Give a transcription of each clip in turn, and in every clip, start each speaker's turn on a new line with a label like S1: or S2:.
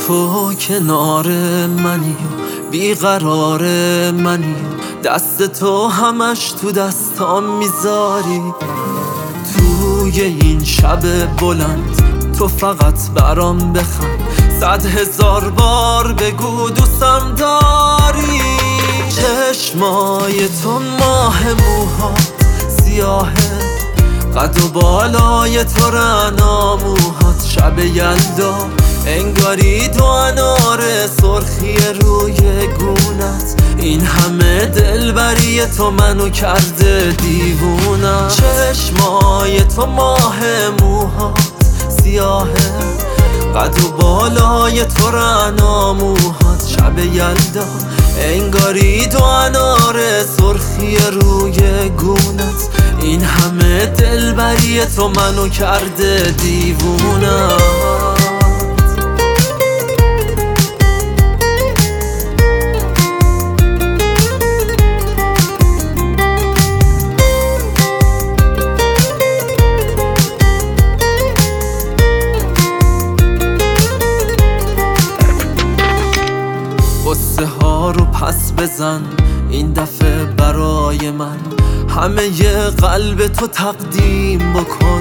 S1: تو کنار منی و بیقرار منی و دست تو همش تو دستام میذاری. توی این شب بلند تو فقط برام بخند، 100,000 بار بگو دوستم داری. چشمای تو ماه، موهات سیاهه، قد و بالای تو رعنا، موهات شب یلدا انگاری تو انار، سرخی روی گونت. این همه دلبری تو منو کرده دیوونم. چشمای تو ماه، موهات سیاهه، قد و بالای تو رعنا، موهات شب یلدا انگاری تو انار، سرخی روی گونت. این همه دلبری تو منو کرده دیوونم. قصه ها رو پس بزن این دفعه برای من، همه ی قلب تو تقدیم بکن.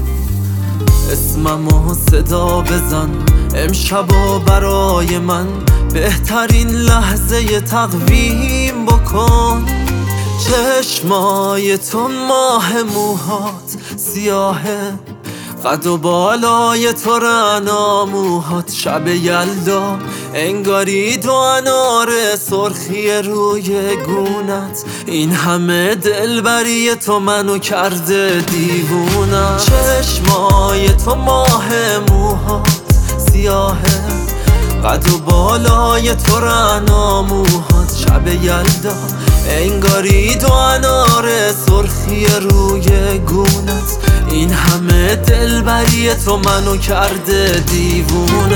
S1: اسممو صدا بزن امشبا برای من، بهترین لحظه تقویم بکن. چشمای تو ماه، موهات سیاهه، قد و بالای تو رعنا، موهات شب یلدا انگاری تو انار، سرخی روی گونت. این همه دلبری تو منو کرده دیوونم. چشمای تو ماه، موهات سیاهه، قد و بالای تو رعنا، موهات شب یلدا انگاری تو انار، سرخی روی گونت. این همه دلبری تو منو کرده دیوونه.